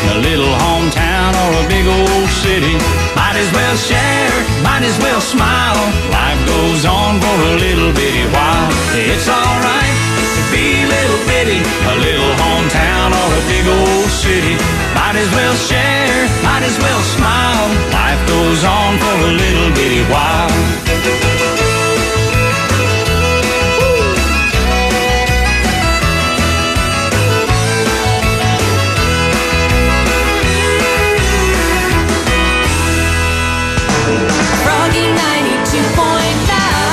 a little hometown or a big old city. Might as well share, might as well smile. Life goes on for a little bitty while. It's alright to be little bitty, a little hometown or a big old city. Might as well share, might as well smile. Life goes on for a little bitty while. Froggy 92.9.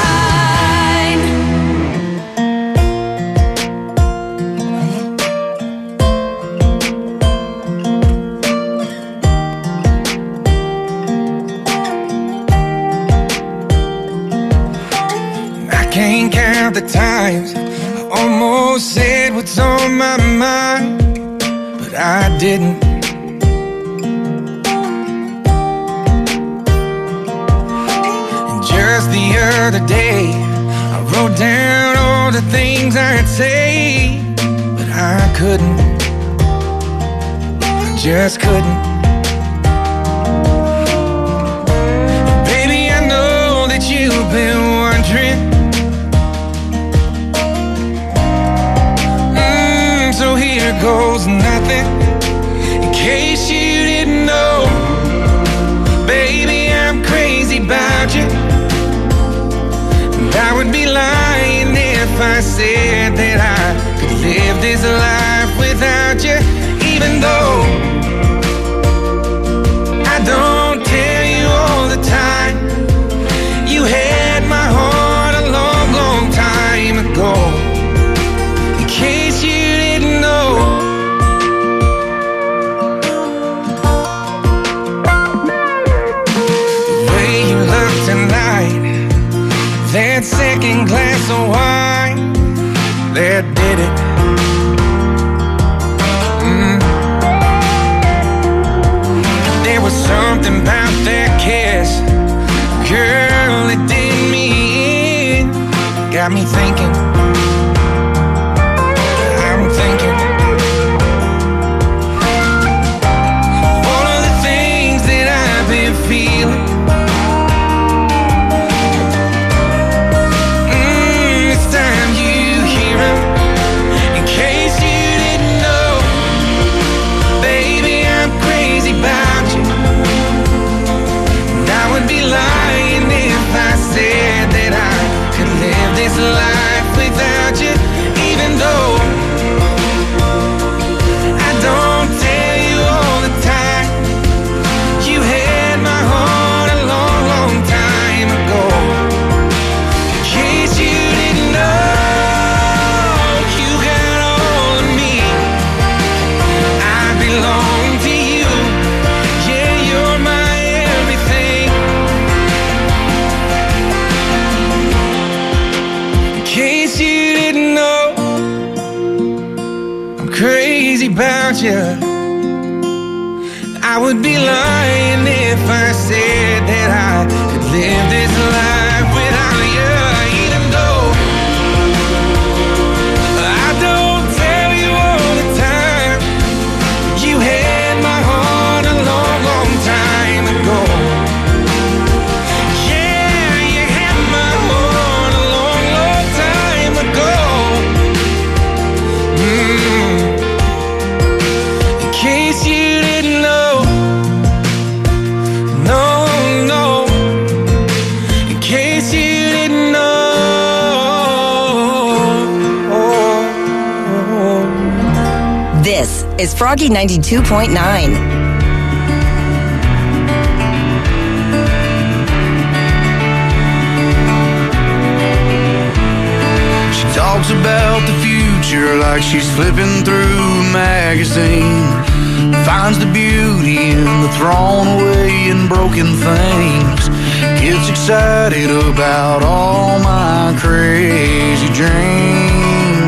I can't count the times I almost said what's on my mind, but I didn't. Just the other day, I wrote down all the things I'd say, but I couldn't. I just couldn't. And baby, I know that you've been wondering. So here goes nothing. In case you didn't know, baby, I'm crazy about you. I would be lying if I said that I could live this life without you. Even though I don't tell you all the time, you had my heart a long, long time ago. In case you didn't know, the way you look tonight, that second glass of wine, that did it. There was something about that kiss, girl, it did me in. Got me thinking, I'm thinking all of the things that I've been feeling. Life without you, even though I don't tell you all the time, you had my heart a long, long time ago. In case you didn't know, you got all of me. I belong to you. Yeah, you're my everything. In case you didn't know, I'm crazy about you. I would be lying if I said that I could live this life without you. Even though I don't tell you all the time, you had my heart a long, long time ago. This is Froggy 92.9. Talks about the future like she's flipping through a magazine. Finds the beauty in the thrown away and broken things. Gets excited about all my crazy dreams.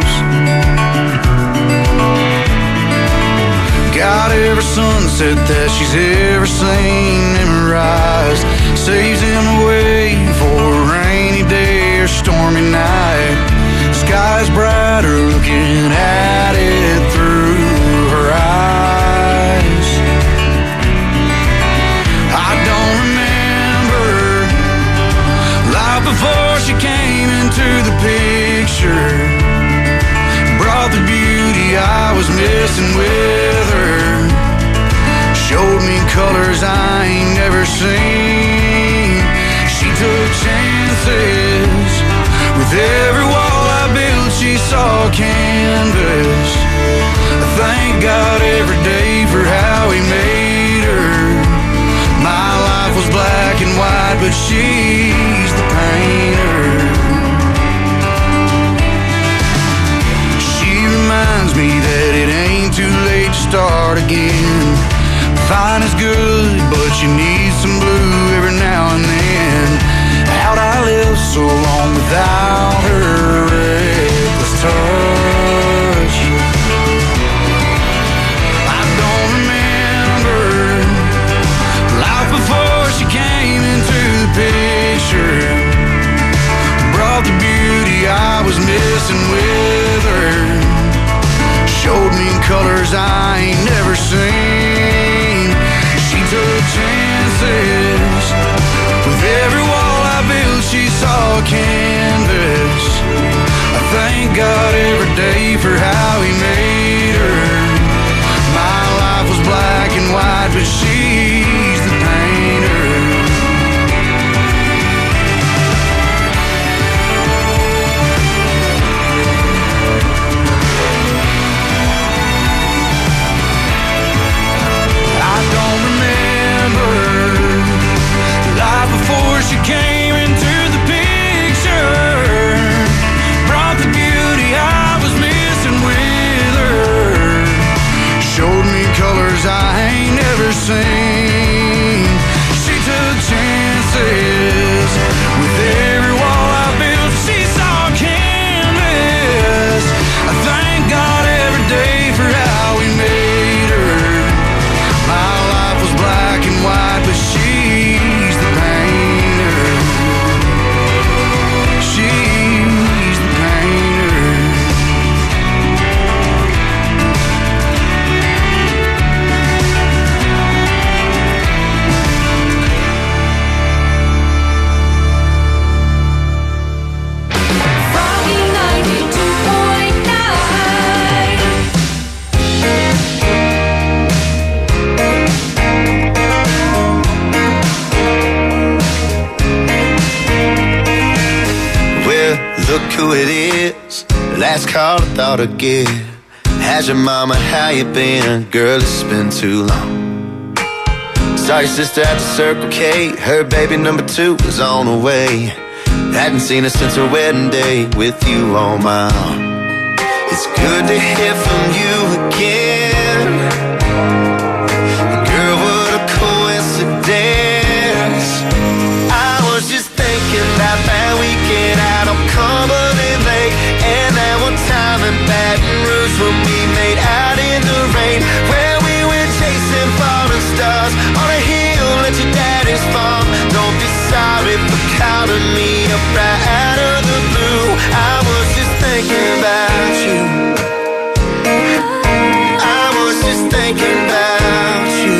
Got every sunset that she's ever seen memorized. Saves him away for a rainy day or stormy night. Sky's brighter looking at it through her eyes. thank God every day for how he made her. My life was black and white, but she's the painter. She reminds me that it ain't too late to start again. Fine is good, but you need some blue every now and then. How'd I live so long without her reckless touch? I don't remember life before she came into the picture. Brought the beauty I was missing with her. Showed me in colors I ain't never seen. She took chances. With every wall I built, she saw a canvas. I thank God every day for how he made her. My life was black and white, but she's the painter. I don't remember life before she came into the picture. Brought the beauty I was missing with her. Showed me colors I ain't never seen. She took chances. With every wall I built, she saw canvas. I thank God every day for how he made her. My life was black and white, but she's the painter. She's the painter. Froggy 92.9. Well, look who it is. Last call I thought I'd get. How's your mama, how you been? Girl, it's been too long. Saw your sister at the Circle K. Her baby number 2 was on the way. Hadn't seen her since her wedding day with you on my arm. It's good to hear from you again. Girl, what a coincidence. I was just thinking about that weekend out on Cumberland Lake, and that one time in Baton Rouge when we made out in the rain, where we went chasing falling stars on a hill at your daddy's farm. Don't be sorry for calling me up right out of the blue. I was just thinking about you. I was just thinking about you.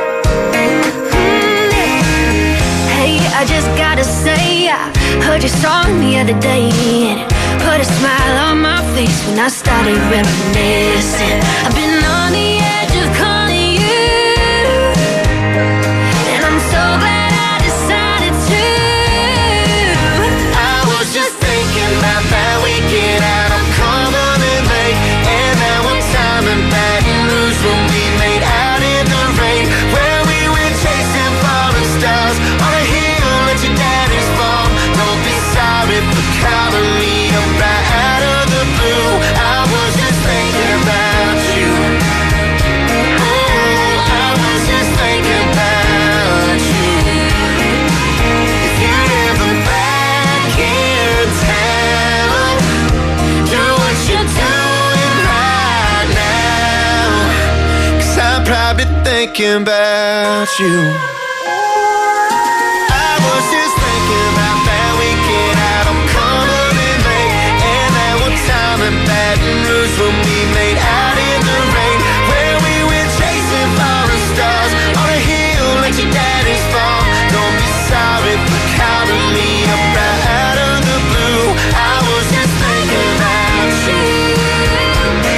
Hey, I just gotta say, I heard your song the other day, and it put a smile on my face when I started reminiscing. I've been on the edge of calling you, and I'm so glad I decided to. I was just thinking about that weekend out on Cumberland Lake, and that one time in Baton Rouge when we made out in the rain, where we went chasing falling stars on a hill at your daddy's farm. Don't be sorry for calling me up right out of the blue. I was just thinking about you. I was just thinking about you. If you're ever back in town, do what you're doing right now, 'cause I'm probably thinking about you. I was just thinking about that weekend out on Cumberland Lake, and that one time in Baton Rouge when we made out in the rain, where we went chasing falling stars on a hill at your daddy's farm. Don't be sorry for calling me up right out of the blue. I was just thinking about you.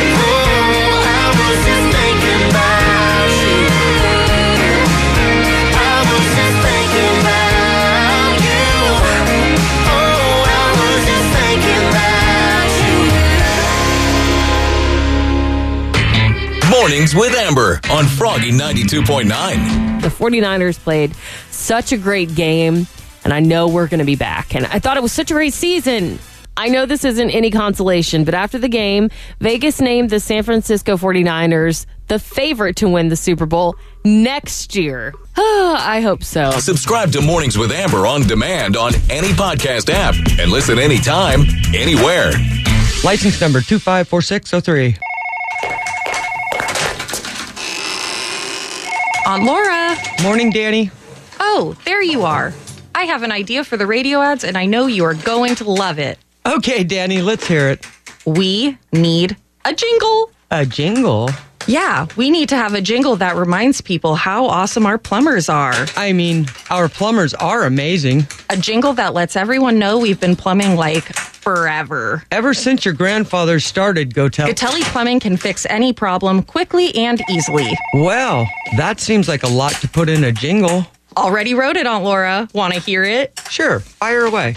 Oh, I was just thinking about you. Mornings with Amber on Froggy 92.9. The 49ers played such a great game, and I know we're going to be back. And I thought it was such a great season. I know this isn't any consolation, but after the game, Vegas named the San Francisco 49ers the favorite to win the Super Bowl next year. I hope so. Subscribe to Mornings with Amber on demand on any podcast app and listen anytime, anywhere. License number 254603. Aunt Laura. Morning, Danny. Oh, there you are. I have an idea for the radio ads, and I know you are going to love it. Okay, Danny, let's hear it. We need a jingle. A jingle? Yeah, we need to have a jingle that reminds people how awesome our plumbers are. I mean, our plumbers are amazing. A jingle that lets everyone know we've been plumbing like forever. Ever since your grandfather started Gatelli Plumbing can fix any problem quickly and easily. Well, that seems like a lot to put in a jingle. Already wrote it, Aunt Laura. Want to hear it? Sure, fire away.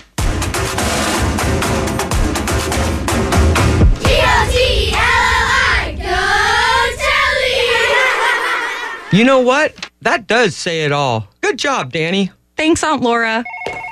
You know what? That does say it all. Good job, Danny. Thanks, Aunt Laura.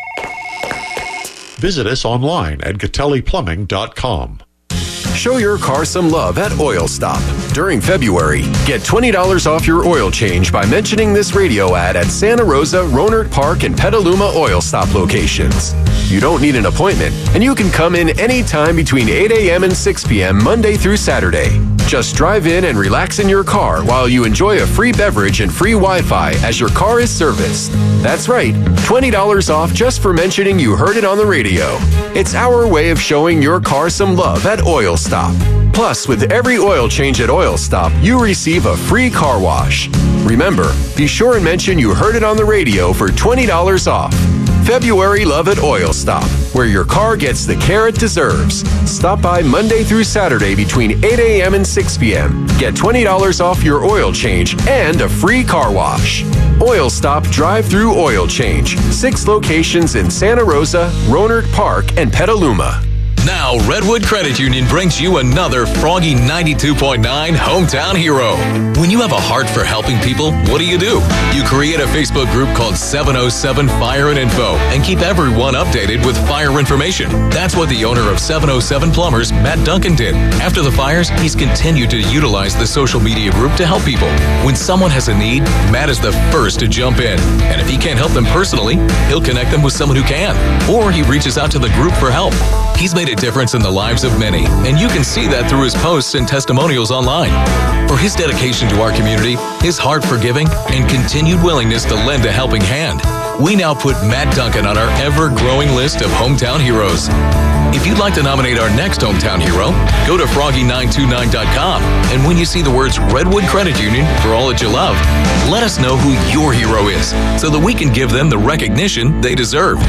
Visit us online at GatelliPlumbing.com. Show your car some love at Oil Stop. During February, get $20 off your oil change by mentioning this radio ad at Santa Rosa, Rohnert Park, and Petaluma Oil Stop locations. You don't need an appointment, and you can come in anytime between 8 a.m. and 6 p.m. Monday through Saturday. Just drive in and relax in your car while you enjoy a free beverage and free Wi-Fi as your car is serviced. That's right, $20 off just for mentioning you heard it on the radio. It's our way of showing your car some love at Oil Stop. Plus, with every oil change at Oil Stop, you receive a free car wash. Remember, be sure and mention you heard it on the radio for $20 off. February Love at Oil Stop, where your car gets the care it deserves. Stop by Monday through Saturday between 8 a.m. and 6 p.m. Get $20 off your oil change and a free car wash. Oil Stop Drive-Through Oil Change. 6 locations in Santa Rosa, Rohnert Park, and Petaluma. Now, Redwood Credit Union brings you another Froggy 92.9 Hometown Hero. When you have a heart for helping people, what do? You create a Facebook group called 707 Fire and Info and keep everyone updated with fire information. That's what the owner of 707 Plumbers, Matt Duncan, did. After the fires, he's continued to utilize the social media group to help people. When someone has a need, Matt is the first to jump in. And if he can't help them personally, he'll connect them with someone who can. Or he reaches out to the group for help. He's made a difference in the lives of many, and you can see that through his posts and testimonials online. For his dedication to our community, his heart for giving, and continued willingness to lend a helping hand, we now put Matt Duncan on our ever-growing list of hometown heroes. If you'd like to nominate our next hometown hero, go to froggy929.com, and when you see the words Redwood Credit Union for all that you love, let us know who your hero is so that we can give them the recognition they deserve.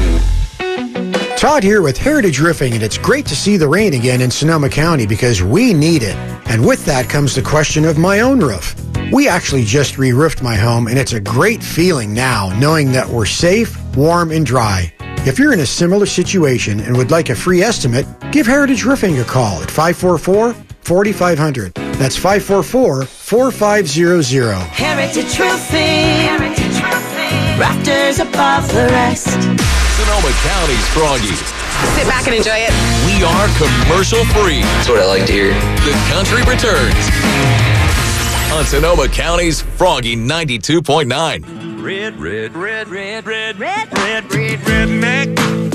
Todd here with Heritage Roofing, and it's great to see the rain again in Sonoma County because we need it. And with that comes the question of my own roof. We actually just re-roofed my home, and it's a great feeling now knowing that we're safe, warm, and dry. If you're in a similar situation and would like a free estimate, give Heritage Roofing a call at 544-4500. That's 544-4500. Heritage Roofing. Heritage Roofing. Rafters above the rest. Sonoma County's Froggy. Sit back and enjoy it. We are commercial free. That's what I like to hear. The country returns on Sonoma County's Froggy 92.9. Redneck.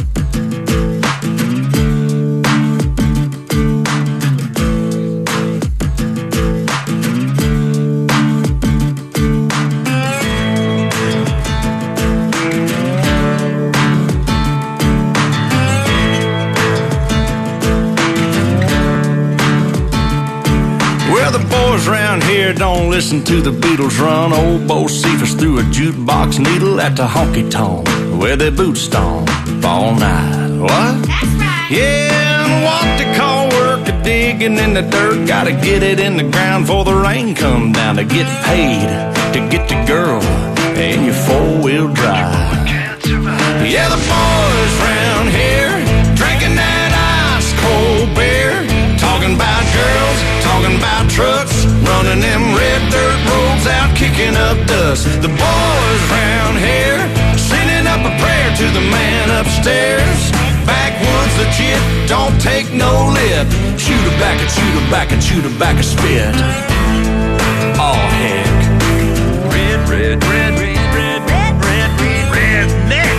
Well, the boys around here don't listen to the Beatles run. Old Bo Cephas threw a jukebox needle at the honky-tonk where they boot stomp all night. What? That's right. Yeah, and what they call work a digging in the dirt. Gotta get it in the ground before the rain come down to get paid, to get the girl and your four-wheel drive. Yeah, the boys around here drinking that ice-cold beer, talking about girls, talking about trucks, running them red dirt roads out, kicking up dust. The boys round here sending up a prayer to the man upstairs. Backwoods legit, don't take no lip. Shoot her back and shoot her back and shoot her back a spit. Oh heck. Red, red, red, red, red, red, red, red, red, neck.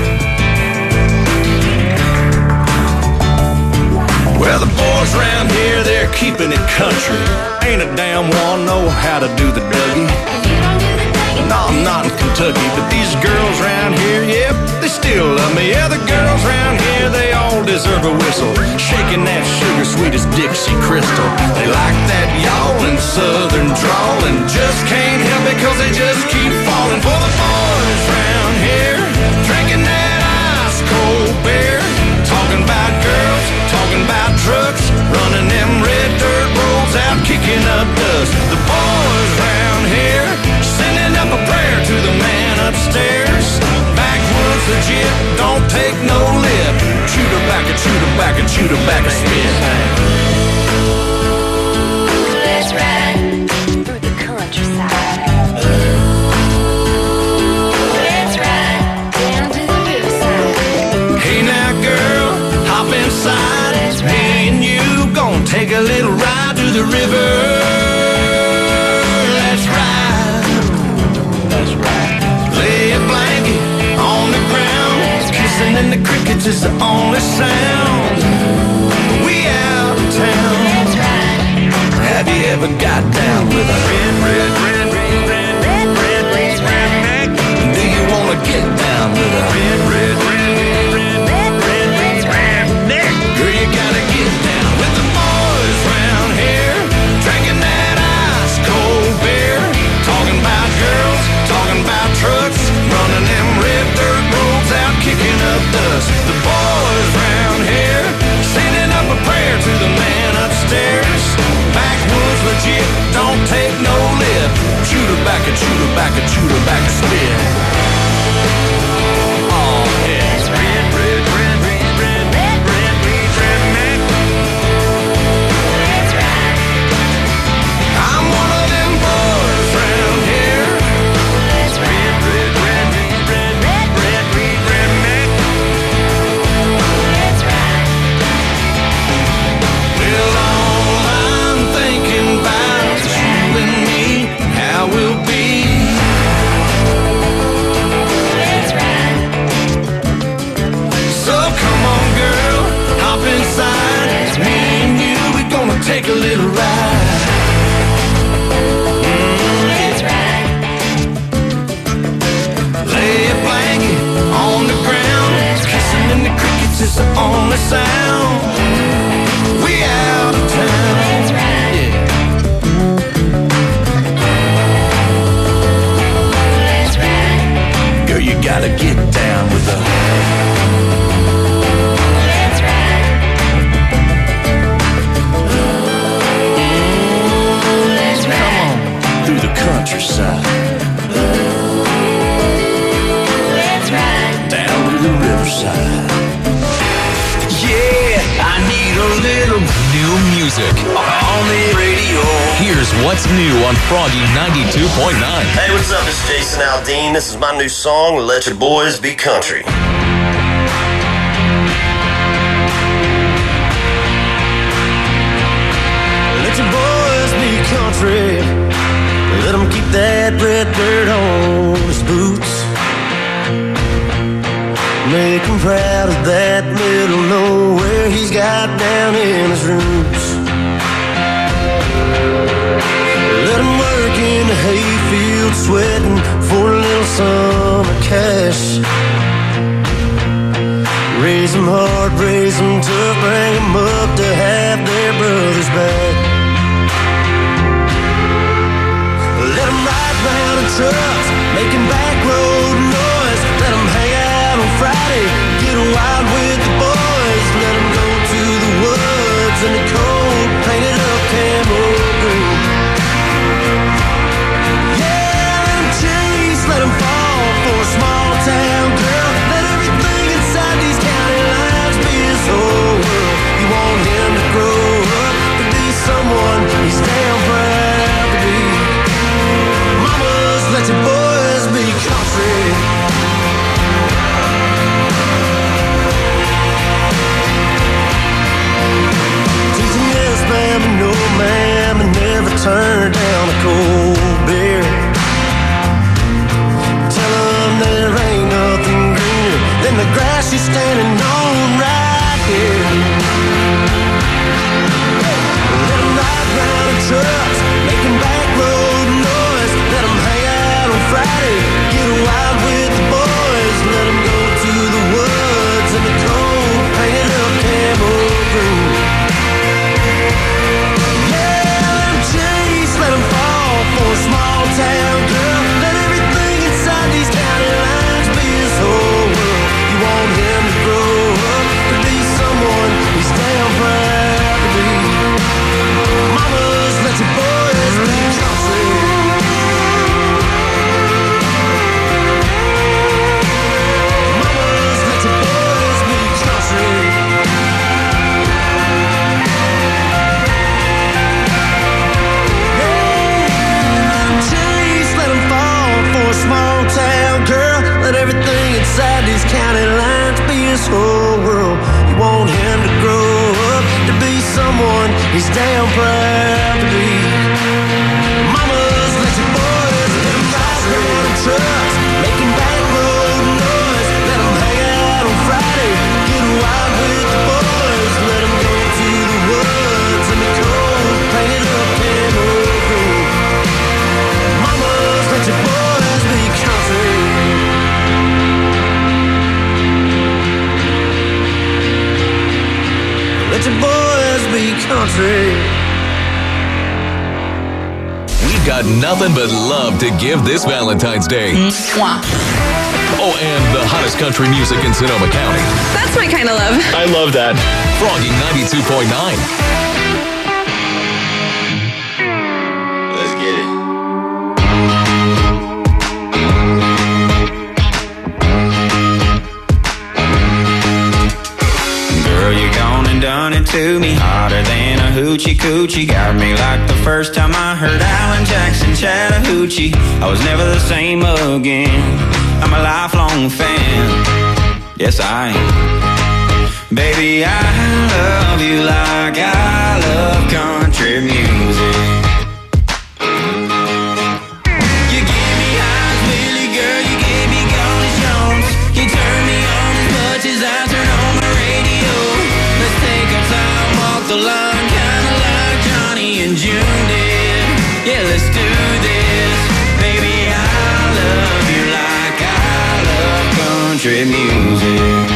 Well, the boys around here, they're keeping it country. Ain't a damn one know how to do the Dougie. No, I'm not in Kentucky, but these girls around here, yep, they still love me. Yeah, the girls around here, they all deserve a whistle. Shaking that sugar sweet as Dixie Crystal. They like that yawling southern drawl and just can't help it cause they just keep falling for the boys around here. Drinking that ice cold beer. Talking about girls, talking about trucks, running them red dirt roads out, kicking up dust. The boys around here sending up a prayer to the man upstairs. Backwoods legit, don't take no lip. Shoot her back and shoot her back and shoot her back a spit. Let's ride through the countryside. Let's ride down to the riverside. Hey now girl, hop inside. Me and you gonna take a little ride to the river. Let's ride. That's right. Lay a blanket on the ground. Kissing in the crickets is the only sound. We out of town. That's right. Have you ever got down with a red, red, red, red, red, red, red, red, red neck? Do you wanna get down with a red, red, red, red, red, red, red, red, red neck? Girl, you gotta get down with the boys round here, drinking that ice cold beer. Talking about girls, talking about trucks, running them red dirt roads out, kicking up dust. The boys round here sending up a prayer to the man upstairs. Backwoods legit, don't take no lip. Shoot her back and shoot her back and shoot her back a spit. Oh yeah, red, red, red, red, red, red, red, red, red, red. That's right. I'm one of them boys round here. That's right. Red, red, red, red, red, red, red, red, red. That's right. Well, all I'm thinking about is you and me, how we'll be. That's right. So come on, girl, hop inside. That's me and you, we're gonna take a little ride. That's right. Lay a blanket on the ground. Kissing in the crickets is the only sound. We out of town. That's right. Yeah. That's right. Girl, you gotta get down with the. That's right. That's right. Come on, through the countryside. That's right. Down to the riverside. Yeah, I need a little new music on the radio. Here's what's new on Froggy 92.9. Hey, what's up? It's Jason Aldean. This is my new song, Let Your Boys Be Country. Let your boys be country. Let them keep that red dirt on his boots. Make him proud of that middle nowhere he's got down in his roots. Let him work in the hayfield sweating for a little summer cash. Raise them hard, raise them tough, bring them up to have their brothers back. Let them ride round in trucks, making back road noise. Let them hang out on Friday, get wild with the boys. Let them go to the woods in the cold, painted up camo green. Yeah, let them chase, let them fall for a small town girl. Let everything inside these county lines be his whole world. You want him to grow up to be someone he's damn proud to be. got nothing but love to give this Valentine's Day. Oh, and the hottest country music in Sonoma County. That's my kind of love. I love that. Froggy 92.9. Done it to me hotter than a hoochie coochie. Got me like the first time I heard Alan Jackson Chattahoochee. I was never the same again. I'm a lifelong fan. Yes, I am. Baby, I love you like I love country music. You give me eyes, Willie, girl. You gave me Golden Jones. You turn me on as much as I turn on my radio. Let's take our time, walk the line, kinda like Johnny and June did. Yeah, let's do this. Baby, I love you like I love country music.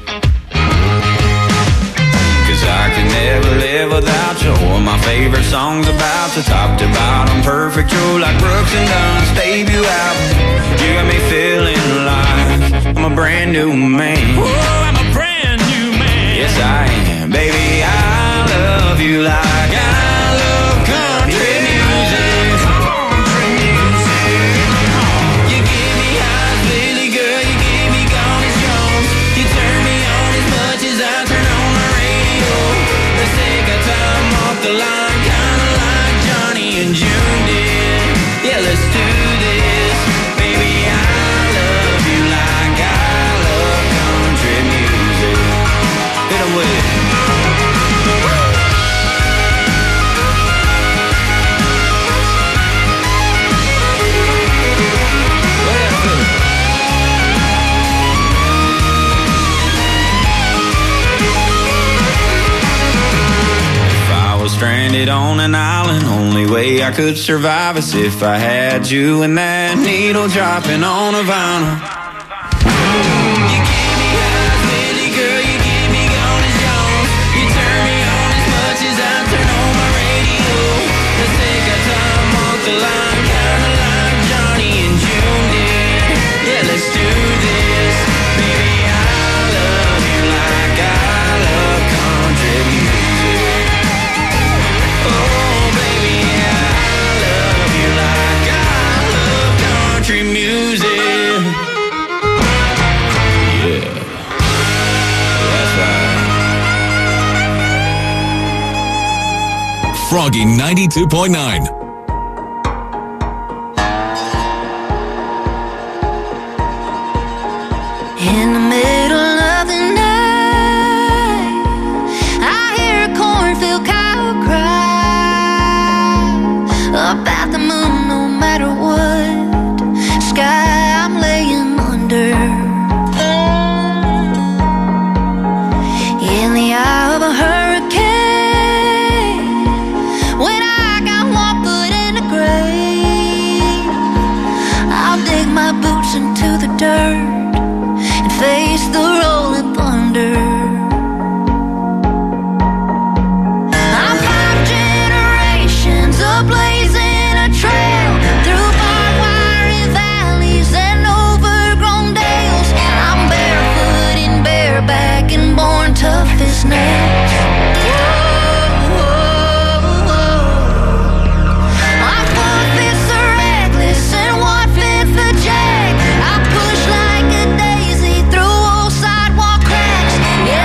'Cause I can never live without you. All my favorite songs about you, top to bottom, perfect. You're like Brooks and Dunn's debut album. You got me feeling like I'm a brand new man. Oh, I'm a brand new man. Yes, I am. Baby, I love you like I love country music. Country music. You give me eyes, Lily girl. You give me Golden Jones. You turn me on as much as I turn on my radio. Let's take our time off the line, kinda like Johnny and June did. Yeah, let's do this. Baby, I love you like I love country music. Hit 'em with it. Stranded on an island, only way I could survive is if I had you and that needle dropping on a vinyl. You give me eyes, Lily girl, you give me Golden Jones. You turn me on as much as I turn on my radio. Let's take our time off the line, kinda like Johnny and June did. Yeah, let's do this. Baby, I love you like I love country music. Country music. Yeah. That's right. Froggy 92.9. In the middle of the night, I hear a cornfield cow cry about the moon, no matter what sky I'm laying under. In the eye of a hurricane, when I got one foot in the grave, I'll dig my boots into the dirt and face the rolling thunder. I'm 5 generations of blazing a trail through barbed wire and valleys and overgrown dales. I'm barefoot and bareback and born tough as nails. I'm 1/5 so reckless and 1/5 the jack. I push like a daisy through old sidewalk cracks.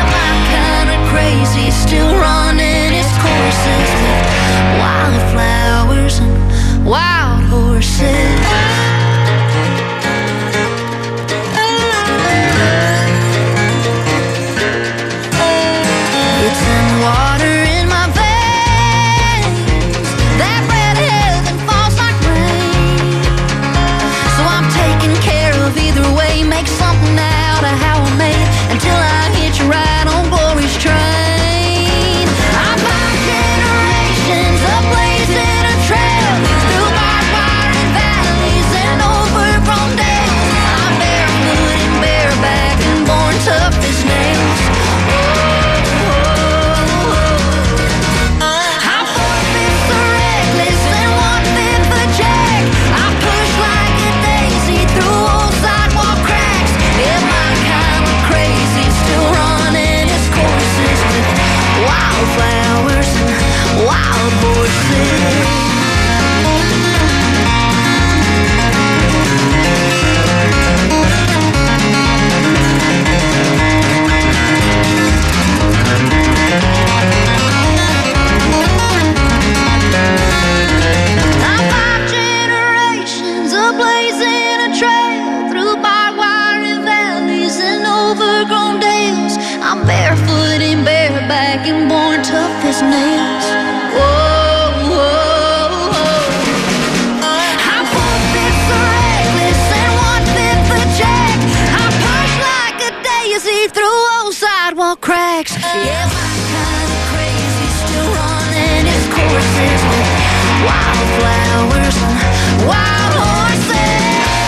small cracks. Yeah, my kind of crazy, still running its courses with wildflowers and wild horses.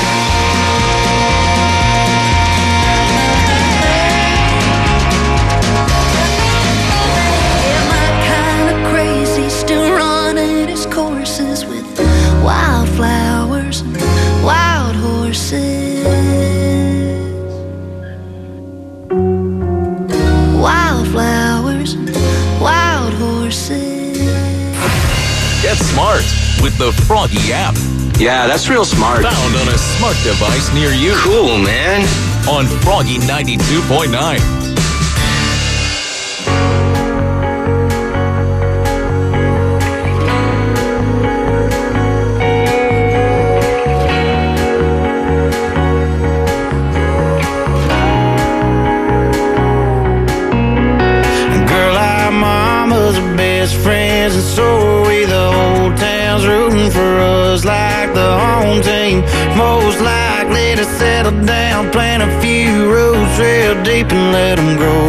Yeah, my kind of crazy, still running its courses with wildflowers and wild horses. Wildflowers and wild horses. Get smart with the Froggy app. Yeah, that's real smart. Found on a smart device near you. Cool, man. On Froggy 92.9. Friends, and so are we. The whole town's rooting for us like the home team. Most likely to settle down, plant a few roots real deep and let them grow.